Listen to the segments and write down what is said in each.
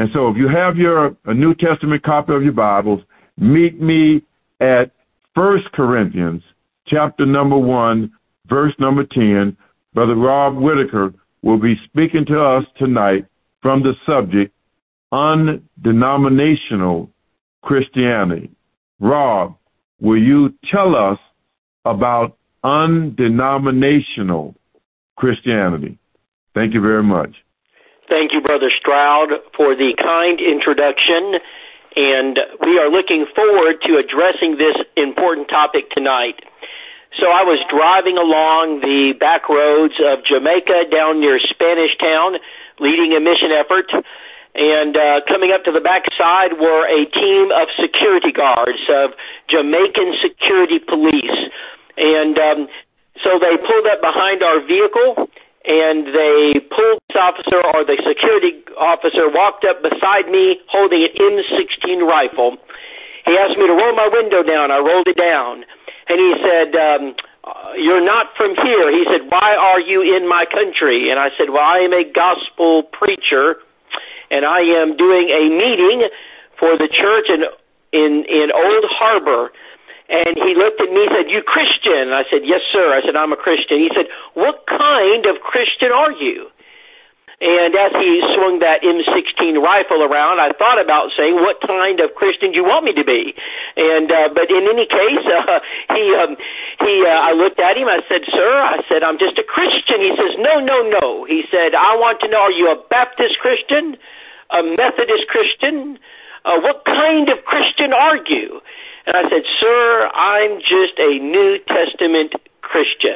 And so if you have a New Testament copy of your Bibles, meet me at 1 Corinthians chapter number 1, verse number 10. Brother Rob Whitaker will be speaking to us tonight from the subject, undenominational Christianity. Rob, will you tell us about undenominational Christianity? Thank you very much. Thank you, Brother Stroud, for the kind introduction, and we are looking forward to addressing this important topic tonight. So I was driving along the back roads of Jamaica down near Spanish Town, leading a mission effort, and coming up to the backside were a team of security guards, of Jamaican security police. And so they pulled up behind our vehicle, and the police officer or the security officer walked up beside me holding an M16 rifle. He asked me to roll my window down. I rolled it down. And he said, you're not from here. He said, why are you in my country? And I said, well, I am a gospel preacher, and I am doing a meeting for the church in Old Harbor. And he looked at me and said, you Christian? I said, yes, sir. I said, I'm a Christian. He said, what kind of Christian are you? And as he swung that M16 rifle around, I thought about saying, what kind of Christian do you want me to be? And but in any case, I looked at him. I said, sir, I'm just a Christian. He says, no. He said, I want to know, are you a Baptist Christian, a Methodist Christian? What kind of Christian are you? And I said, sir, I'm just a New Testament Christian.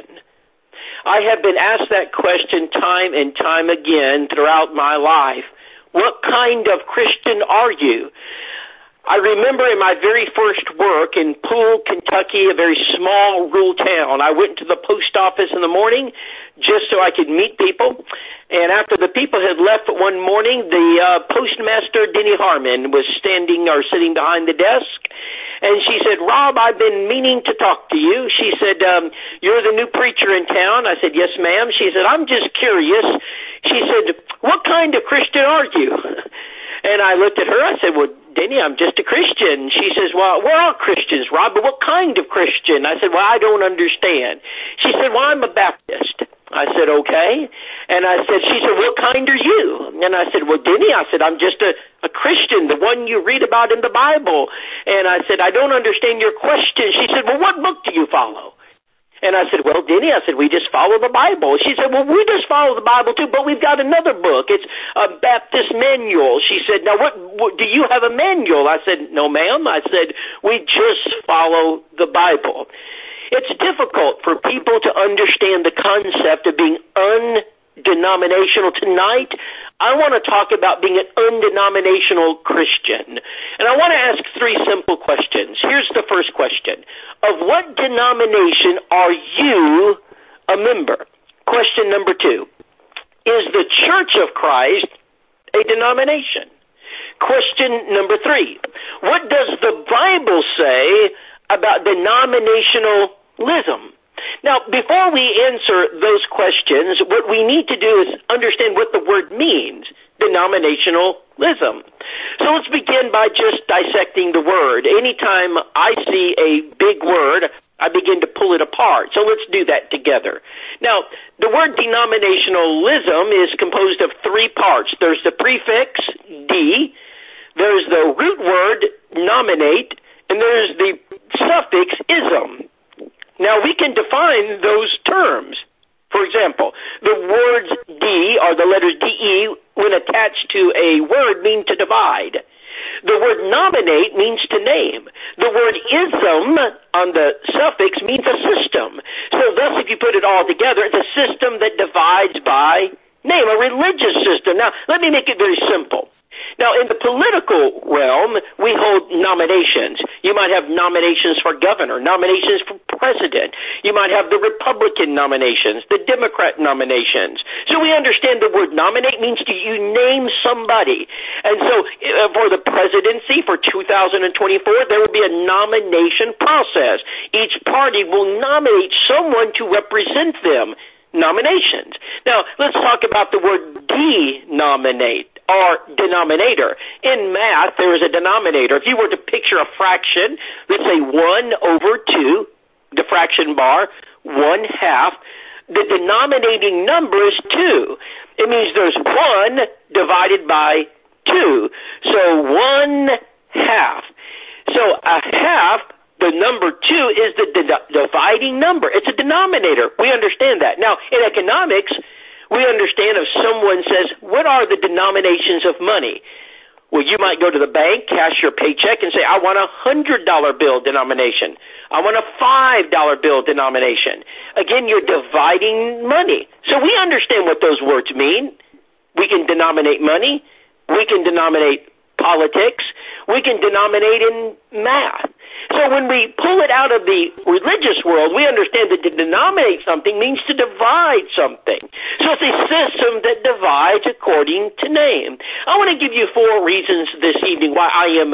I have been asked that question time and time again throughout my life. What kind of Christian are you? I remember in my very first work in Poole, Kentucky, a very small rural town, I went to the post office in the morning just so I could meet people. And after the people had left one morning, the postmaster, Denny Harmon, was sitting behind the desk. And she said, Rob, I've been meaning to talk to you. She said, you're the new preacher in town. I said, yes, ma'am. She said, I'm just curious. She said, what kind of Christian are you? And I looked at her. I said, well, Denny, I'm just a Christian. She says, well, we're all Christians, Rob, but what kind of Christian? I said, well, I don't understand. She said, well, I'm a Baptist. I said, okay. And she said, what kind are you? And I said, well, Denny, I'm just a Christian, the one you read about in the Bible. And I said, I don't understand your question. She said, well, what book do you follow? And I said, well, Denny, we just follow the Bible. She said, well, we just follow the Bible too, but we've got another book. It's a Baptist manual. She said, now what do you have a manual? I said, no, ma'am. I said, we just follow the Bible. It's difficult for people to understand the concept of being undenominational. Tonight, I want to talk about being an undenominational Christian. And I want to ask three simple questions. Here's the first question. Of what denomination are you a member? Question number 2. Is the Church of Christ a denomination? Question number 3. What does the Bible say about denominationalism? Now, before we answer those questions, what we need to do is understand what the word means, denominationalism. So let's begin by just dissecting the word. Anytime I see a big word, I begin to pull it apart. So let's do that together. Now, the word denominationalism is composed of 3 parts. There's the prefix D, there's the root word nominate, and there's the suffix ism. Now, we can define those terms. For example, the words D, or the letters DE, when attached to a word, mean to divide. The word nominate means to name. The word ism on the suffix means a system. So thus, if you put it all together, it's a system that divides by name, a religious system. Now, let me make it very simple. Now, in the political realm, we hold nominations. You might have nominations for governor, nominations for president. You might have the Republican nominations, the Democrat nominations. So we understand the word nominate means you name somebody. And so for the presidency for 2024, there will be a nomination process. Each party will nominate someone to represent them. Nominations. Now, let's talk about the word denominate. or denominator. In math, there is a denominator. If you were to picture a fraction, let's say 1/2, the fraction bar, 1/2, the denominating number is 2. It means there's 1 divided by 2. So 1/2. So a half, the number 2, is the dividing number. It's a denominator. We understand that. Now, in economics, we understand if someone says, what are the denominations of money? Well, you might go to the bank, cash your paycheck, and say, I want a $100 bill denomination. I want a $5 bill denomination. Again, you're dividing money. So we understand what those words mean. We can denominate money. We can denominate politics. We can denominate in math. So when we pull it out of the religious world, we understand that to denominate something means to divide something. So it's a system that divides according to name. I want to give you 4 reasons this evening why I am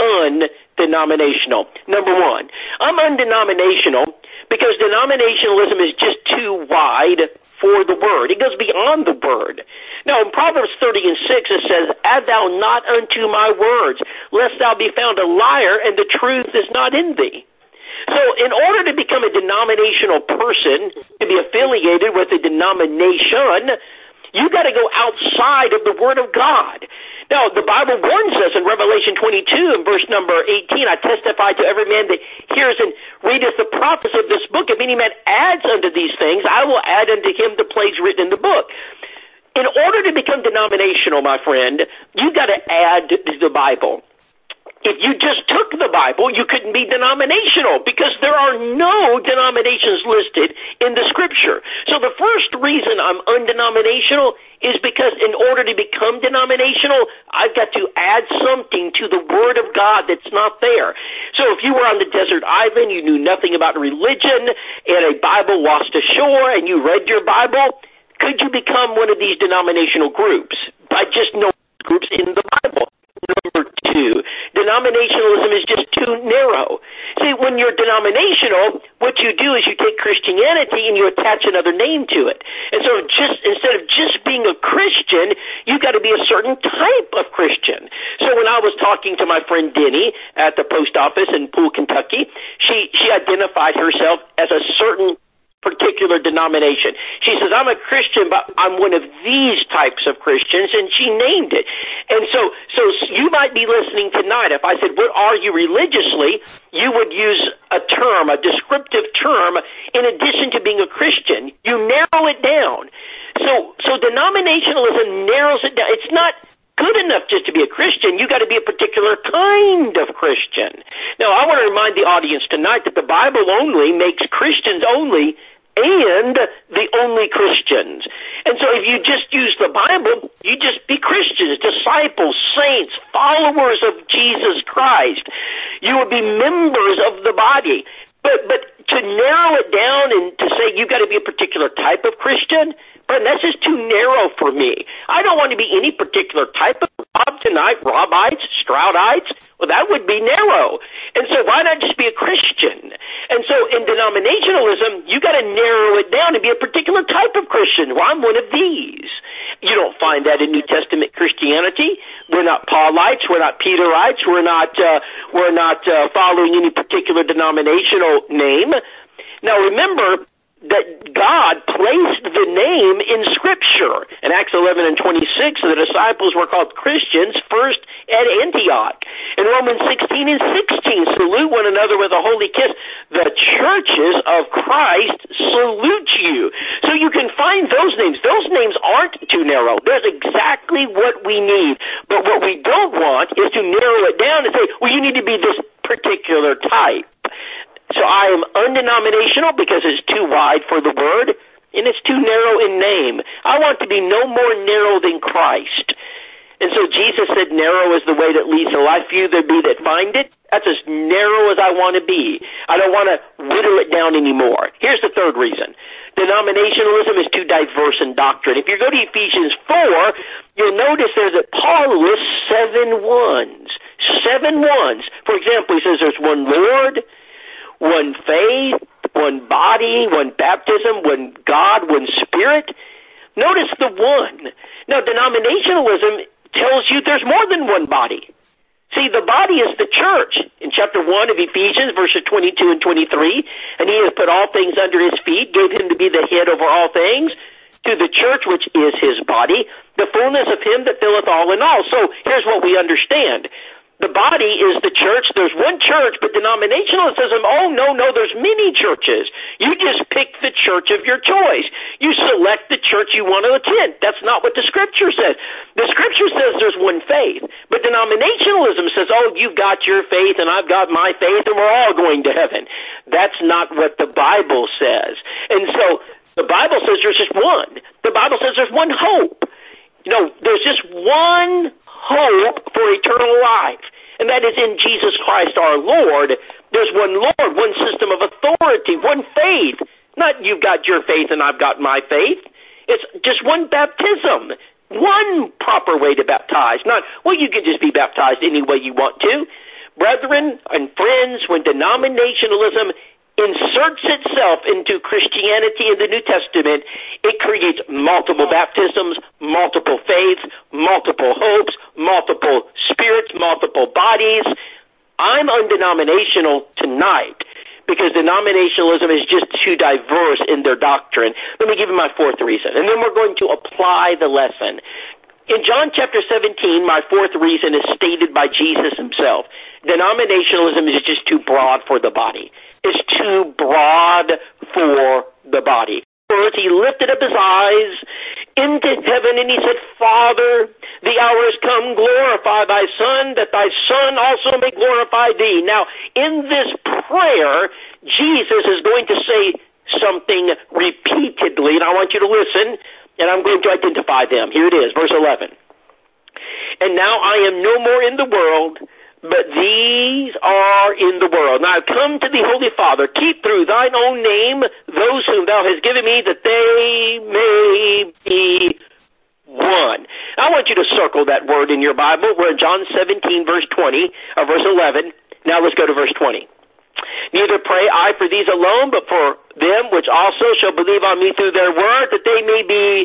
undenominational. Number 1, I'm undenominational because denominationalism is just too wide for the word. It goes beyond the word. Now, in Proverbs 30:6, it says, add thou not unto my words, lest thou be found a liar, and the truth is not in thee. So in order to become a denominational person, to be affiliated with a denomination, you got to go outside of the Word of God. Now, the Bible warns us in Revelation 22 and verse number 18, I testify to every man that hears and readeth the prophecy of this book. If any man adds unto these things, I will add unto him the plagues written in the book. In order to become denominational, my friend, you got to add to the Bible. If you just took the Bible, you couldn't be denominational because there are no denominations listed in the Scripture. So the first reason I'm undenominational is because in order to become denominational, I've got to add something to the Word of God that's not there. So if you were on the desert island, you knew nothing about religion, and a Bible washed ashore, and you read your Bible, could you become one of these denominational groups by just knowing groups in the Bible? Number 2, denominationalism is just too narrow. See, when you're denominational, what you do is you take Christianity and you attach another name to it. And so just instead of just being a Christian, you've got to be a certain type of Christian. So when I was talking to my friend Denny at the post office in Poole, Kentucky, she identified herself as a certain particular denomination. She says, I'm a Christian, but I'm one of these types of Christians, and she named it. And so you might be listening tonight. If I said, what are you religiously, you would use a term, a descriptive term, in addition to being a Christian. You narrow it down. So denominationalism narrows it down. It's not good enough just to be a Christian. You got to be a particular kind of Christian. Now, I want to remind the audience tonight that the Bible only makes Christians only and the only Christians. And so if you just use the Bible, you just be Christians, disciples, saints, followers of Jesus Christ. You would be members of the body. But to narrow it down and to say you've got to be a particular type of Christian, but that's just too narrow for me. I don't want to be any particular type of Rob tonight, Robites, Stroudites. Well, that would be narrow. And so why not just be a Christian? And so in denominationalism, you got to narrow it down to be a particular type of Christian. Well, I'm one of these. You don't find that in New Testament Christianity. We're not Paulites. We're not Peterites. We're not following any particular denominational name. Now, remember that God placed the name in Scripture. In Acts 11 and 26, the disciples were called Christians first at Antioch. In Romans 16 and 16, salute one another with a holy kiss. The churches of Christ salute you. So you can find those names. Those names aren't too narrow. There's exactly what we need. But what we don't want is to narrow it down and say, well, you need to be this particular type. So I am undenominational because it's too wide for the word, and it's too narrow in name. I want to be no more narrow than Christ. And so Jesus said, narrow is the way that leads to life. Few there be that find it. That's as narrow as I want to be. I don't want to whittle it down anymore. Here's the third reason. Denominationalism is too diverse in doctrine. If you go to Ephesians 4, you'll notice there that Paul lists 7 ones. 7 ones. For example, he says there's one Lord, one faith, one body, one baptism, one God, one Spirit. Notice the one. Now, denominationalism tells you there's more than one body. See, the body is the church. In chapter 1 of Ephesians, verses 22 and 23, and he has put all things under his feet, gave him to be the head over all things, to the church, which is his body, the fullness of him that filleth all in all. So here's what we understand. The body is the church. There's one church, but denominationalism, oh, no, there's many churches. You just pick the church of your choice. You select the church you want to attend. That's not what the Scripture says. The Scripture says there's one faith, but denominationalism says, oh, you've got your faith and I've got my faith and we're all going to heaven. That's not what the Bible says. And so the Bible says there's just one. The Bible says there's one hope. There's just one hope for eternal life, and that is in Jesus Christ our Lord. There's one Lord, one system of authority, one faith. Not you've got your faith and I've got my faith. It's just one baptism, one proper way to baptize. Not, well, you can just be baptized any way you want to. Brethren and friends, when denominationalism inserts itself into Christianity in the New Testament, it creates multiple baptisms, multiple faiths, multiple hopes, multiple spirits, multiple bodies. I'm undenominational tonight because denominationalism is just too diverse in their doctrine. Let me give you my fourth reason, and then we're going to apply the lesson. In John chapter 17, my fourth reason is stated by Jesus himself. Denominationalism is just too broad for the body. It's too broad for the body. First, he lifted up his eyes into heaven and he said, Father, the hour has come, glorify thy Son, that thy Son also may glorify thee. Now, in this prayer, Jesus is going to say something repeatedly, and I want you to listen, and I'm going to identify them. Here it is, verse 11. And now I am no more in the world, but these are in the world. Now I've come to thee, Holy Father, keep through thine own name those whom thou hast given me, that they may be one. I want you to circle that word in your Bible. We're in John 17, verse 20, or verse 11. Now let's go to verse 20. Neither pray I for these alone, but for them which also shall believe on me through their word, that they may be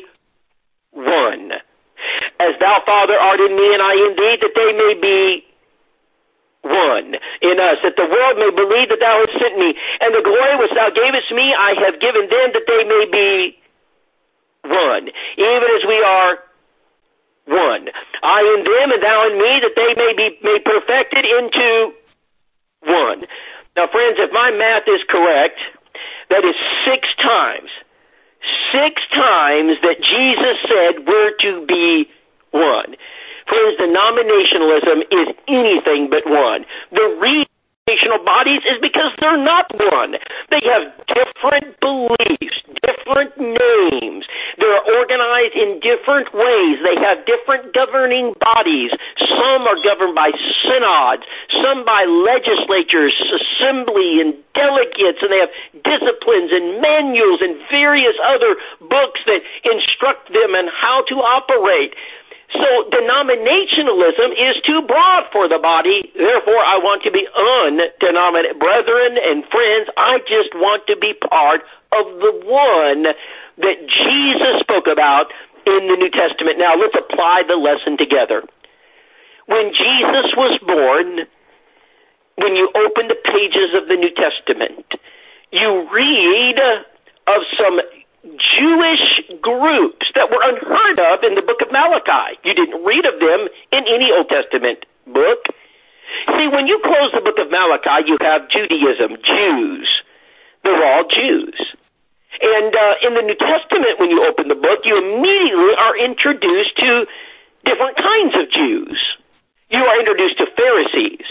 one. As thou, Father, art in me and I in thee, that they may be one in us, that the world may believe that thou hast sent me, and the glory which thou gavest me I have given them, that they may be one, even as we are one. I in them and thou in me, that they may be made perfected into one. Now, friends, if my math is correct, that is 6 times. 6 times that Jesus said we're to be one. Friends, denominationalism is anything but one. The reason denominational bodies is because they're not one. They have different beliefs, different names. They're organized in different ways. They have different governing bodies. Some are governed by synods, some by legislatures, assembly, and delegates, and they have disciplines and manuals and various other books that instruct them on how to operate. So denominationalism is too broad for the body. Therefore, I want to be undenominated. Brethren and friends, I just want to be part of the one that Jesus spoke about in the New Testament. Now, let's apply the lesson together. When Jesus was born, when you open the pages of the New Testament, you read of some Jewish groups that were unheard of in the book of Malachi. You didn't read of them in any Old Testament book. See, when you close the book of Malachi, you have Judaism, Jews. They're all Jews. And in the New Testament, when you open the book, you immediately are introduced to different kinds of Jews. You are introduced to Pharisees,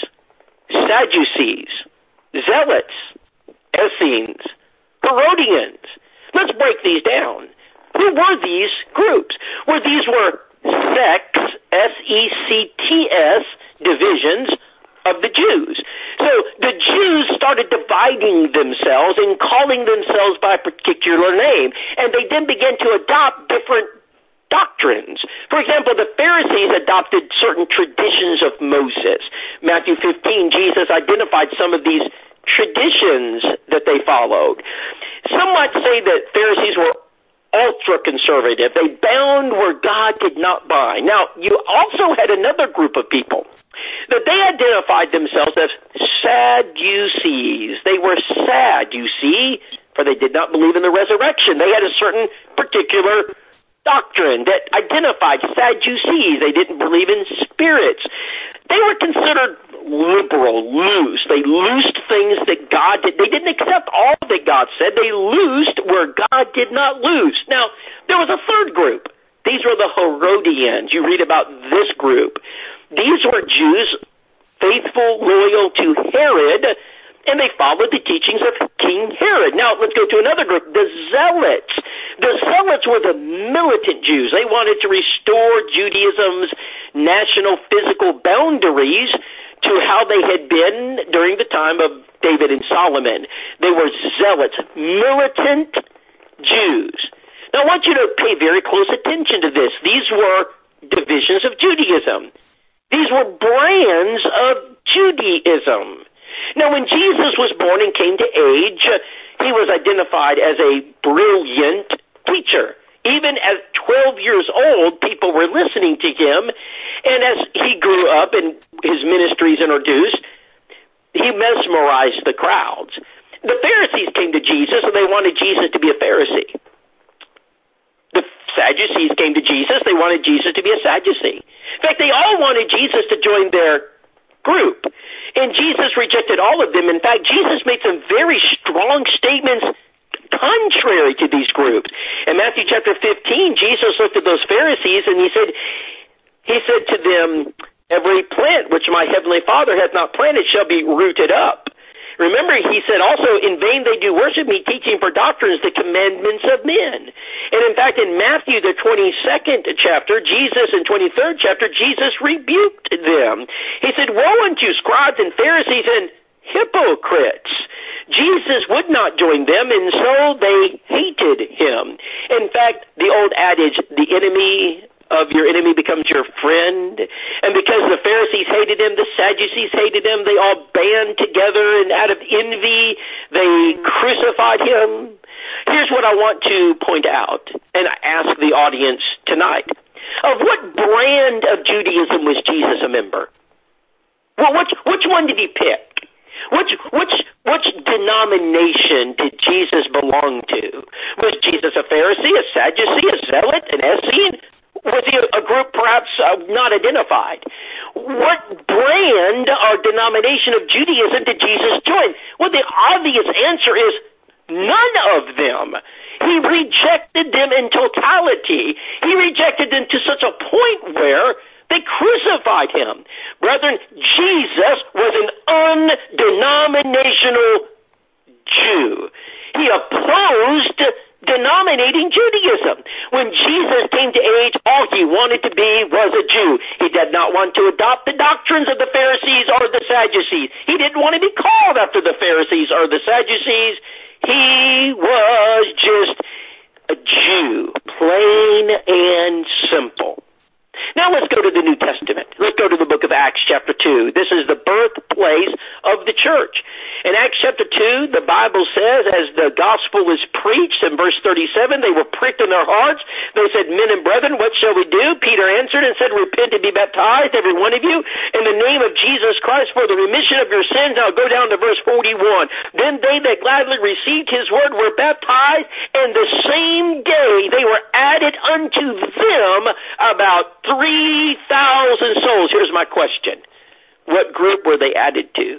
Sadducees, Zealots, Essenes, Herodians. Let's break these down. Who were these groups? Well, these were sects, S-E-C-T-S, divisions of the Jews. So the Jews started dividing themselves and calling themselves by a particular name, and they then began to adopt different doctrines. For example, the Pharisees adopted certain traditions of Moses. Matthew 15, Jesus identified some of these traditions that they followed. Some might say that Pharisees were ultra-conservative. They bound where God did not bind. Now, you also had another group of people that they identified themselves as Sadducees. They were sad, you see, for they did not believe in the resurrection. They had a certain particular doctrine that identified Sadducees. They didn't believe in spirits. They were considered liberal, loose. They loosed things that God did. They didn't accept all that God said. They loosed where God did not loose. Now, there was a third group. These were the Herodians. You read about this group. These were Jews, faithful, loyal to Herod, and they followed the teachings of King Herod. Now, let's go to another group, the Zealots. The Zealots were the militant Jews. They wanted to restore Judaism's national physical boundaries to how they had been during the time of David and Solomon. They were Zealots, militant Jews. Now, I want you to pay very close attention to this. These were divisions of Judaism. These were brands of Judaism. Now, when Jesus was born and came to age, he was identified as a brilliant teacher. Even at 12 years old, people were listening to him. And as he grew up and his ministries introduced, he mesmerized the crowds. The Pharisees came to Jesus and they wanted Jesus to be a Pharisee. The Sadducees came to Jesus. They wanted Jesus to be a Sadducee. In fact, they all wanted Jesus to join their group. And Jesus rejected all of them. In fact, Jesus made some very strong statements contrary to these groups. In Matthew chapter 15, Jesus looked at those Pharisees and he said to them, every plant which my heavenly Father hath not planted shall be rooted up. Remember, he said also, in vain they do worship me, teaching for doctrines the commandments of men. And in fact, in Matthew, the 22nd chapter, and 23rd chapter, Jesus rebuked them. He said, woe unto you, scribes and Pharisees and hypocrites. Jesus would not join them, and so they hated him. In fact, the old adage, the enemy of your enemy becomes your friend. And because the Pharisees hated him, the Sadducees hated him, they all band together, and out of envy, they crucified him. Here's what I want to point out, and I ask the audience tonight. Of what brand of Judaism was Jesus a member? Well, which one did he pick? Which denomination did Jesus belong to? Was Jesus a Pharisee, a Sadducee, a Zealot, an Essene? Was he a group perhaps not identified? What brand or denomination of Judaism did Jesus join? Well, the obvious answer is none of them. He rejected them in totality. He rejected them to such a point where they crucified him. Brethren, Jesus was an undenominational Jew. He opposed denominating Judaism. When Jesus came to age, all he wanted to be was a Jew. He did not want to adopt the doctrines of the Pharisees or the Sadducees. He didn't want to be called after the Pharisees or the Sadducees. He was just a Jew, plain and simple. Now let's go to the New Testament. Let's go to the book of Acts chapter 2. This is the birthplace of the church. In Acts chapter 2, the Bible says, as the gospel was preached, in verse 37, they were pricked in their hearts. They said, men and brethren, what shall we do? Peter answered and said, repent and be baptized, every one of you, in the name of Jesus Christ for the remission of your sins. Now go down to verse 41. Then they that gladly received his word were baptized, and the same day they were added unto them about 3,000 souls. Here's my question. What group were they added to?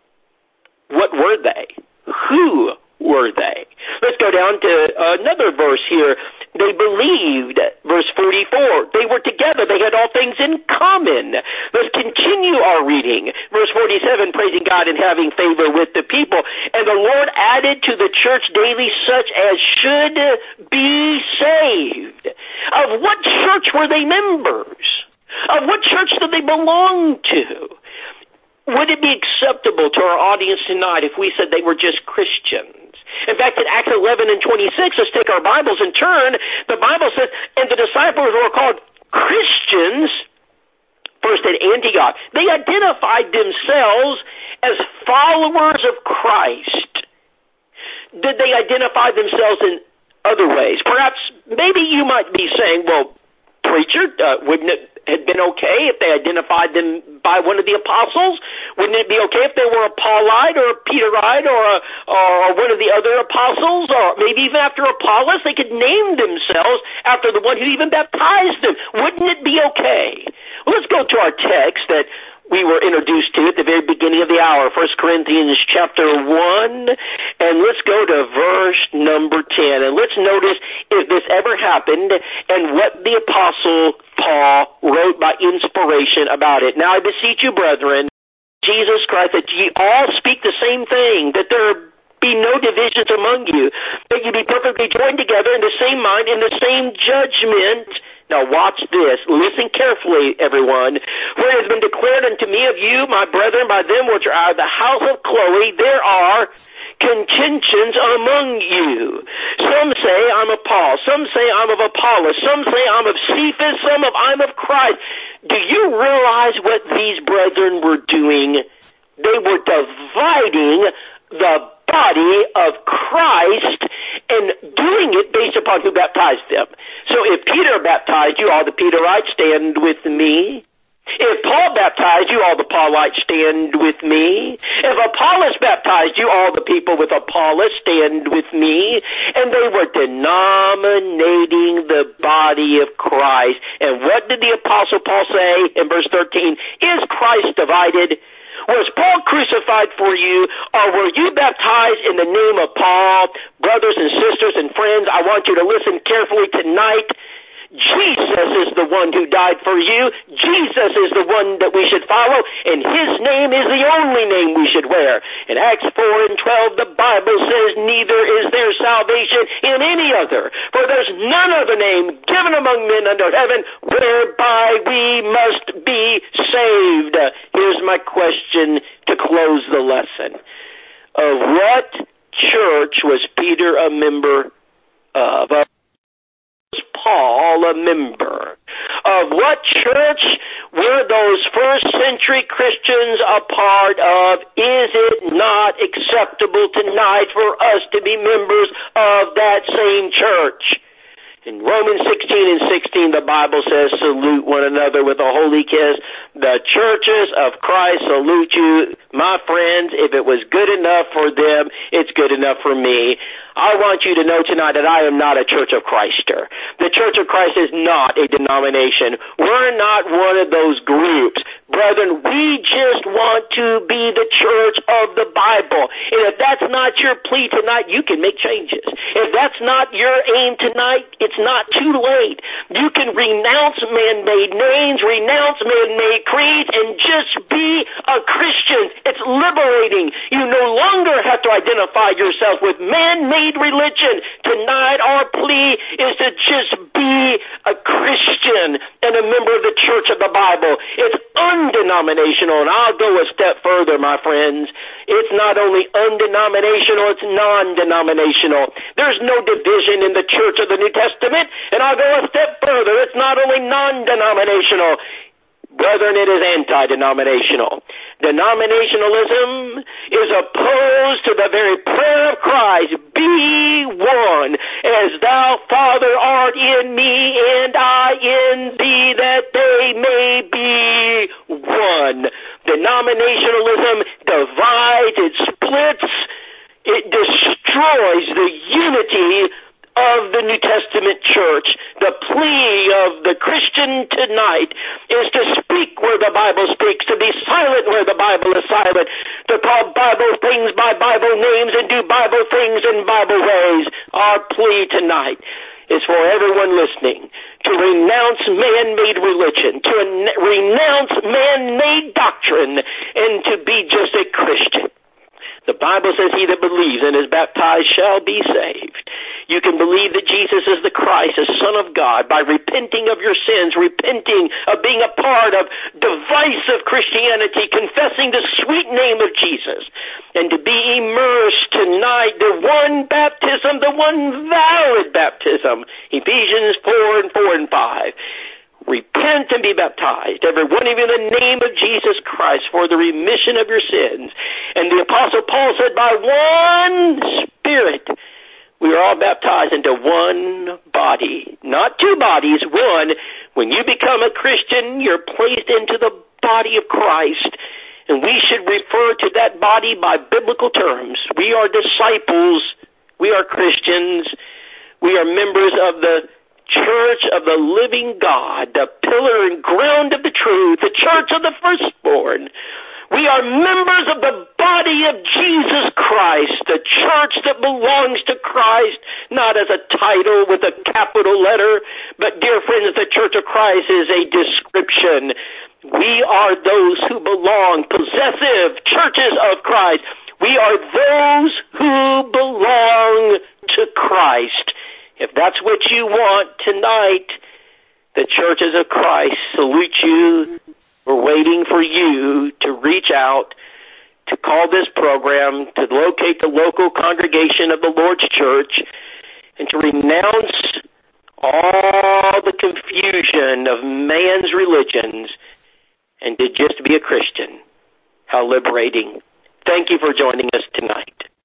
What were they? Who were they? Let's go down to another verse here. They believed, verse 44. They were together. They had all things in common. Let's continue our reading. Verse 47, praising God and having favor with the people. And the Lord added to the church daily such as should be saved. Of what church were they members? Of what church did they belong to? Would it be acceptable to our audience tonight if we said they were just Christians? In fact, in Acts 11 and 26, let's take our Bibles and turn. The Bible says, and the disciples were called Christians first at Antioch. They identified themselves as followers of Christ. Did they identify themselves in other ways. Perhaps, maybe you might be saying, well, preacher, wouldn't it have been okay if they identified them by one of the apostles? Wouldn't it be okay if they were a Paulite or a Peterite or one of the other apostles, or maybe even after Apollos, they could name themselves after the one who even baptized them? Wouldn't it be okay? Well, let's go to our text that we were introduced to at the very beginning of the hour, 1 Corinthians chapter 1, and let's go to verse number 10, and let's notice if this ever happened and what the Apostle Paul wrote by inspiration about it. Now I beseech you, brethren, Jesus Christ, that ye all speak the same thing, that there be no divisions among you, that you be perfectly joined together in the same mind, in the same judgment. Now watch this. Listen carefully, everyone. For it has been declared unto me of you, my brethren, by them which are of the house of Chloe, there are contentions among you. Some say I'm of Paul, some say I'm of Apollos, some say I'm of Cephas, some of I'm of Christ. Do you realize what these brethren were doing? They were dividing the body of Christ and doing it based upon who baptized them. So if Peter baptized you, all the Peterites, stand with me. If Paul baptized you, all the Paulites, stand with me. If Apollos baptized you, all the people with Apollos, stand with me. And they were denominating the body of Christ. And what did the Apostle Paul say in verse 13? Is Christ divided? Was Paul crucified for you, or were you baptized in the name of Paul? Brothers and sisters and friends, I want you to listen carefully tonight. Jesus is the one who died for you. Jesus is the one that we should follow, and his name is the only name we should wear. In Acts 4:12, the Bible says, neither is there salvation in any other, for there's none other name given among men under heaven whereby we must be saved. Here's my question to close the lesson. Of what church was Peter a member of? Paul a member? Of what church were those first century Christians a part of? Is it not acceptable tonight for us to be members of that same church? In Romans 16:16, the Bible says, salute one another with a holy kiss. The churches of Christ salute you. My friends, if it was good enough for them, it's good enough for me. I want you to know tonight that I am not a Church of Christer. The Church of Christ is not a denomination. We're not one of those groups. Brethren, we just want to be the church of the Bible. And if that's not your plea tonight, you can make changes. If that's not your aim tonight, it's not too late. You can renounce man-made names, renounce man-made creeds, and just be a Christian. It's liberating. You no longer have to identify yourself with man-made religion. Tonight, our plea is to just be a Christian and a member of the Church of the Bible. It's undenominational, and I'll go a step further, my friends. It's not only undenominational, it's non-denominational. There's no division in the Church of the New Testament, and I'll go a step further. It's not only non-denominational. Brethren, it is anti-denominational. Denominationalism is opposed to the very prayer of Christ. Be one, as thou, Father, art in me, and I in thee, that they may be one. Denominationalism divides, it splits, it destroys the unity of the New Testament church. The plea of the Christian tonight is to speak where the Bible speaks, to be silent where the Bible is silent, to call Bible things by Bible names and do Bible things in Bible ways. Our plea tonight is for everyone listening to renounce man-made religion, to renounce man-made doctrine, and to be just a Christian. The Bible says he that believes and is baptized shall be saved. You can believe that Jesus is the Christ, the Son of God, by repenting of your sins, repenting of being a part of divisive Christianity, confessing the sweet name of Jesus, and to be immersed tonight, the one baptism, the one valid baptism, Ephesians 4:4 and 5. Repent and be baptized, every one of you, in the name of Jesus Christ, for the remission of your sins. And the Apostle Paul said, by one Spirit We are all baptized into one body, not two bodies, one. When you become a Christian, you're placed into the body of Christ, and we should refer to that body by biblical terms. We are disciples. We are Christians. We are members of the Church of the living God, the pillar and ground of the truth, the church of the firstborn. We are members of the body of Jesus Christ, the church that belongs to Christ, not as a title with a capital letter, but, dear friends, the Church of Christ is a description. We are those who belong, possessive churches of Christ. We are those who belong to Christ. If that's what you want tonight, the churches of Christ salute you. We're waiting for you to reach out, to call this program, to locate the local congregation of the Lord's Church, and to renounce all the confusion of man's religions and to just be a Christian. How liberating. Thank you for joining us tonight.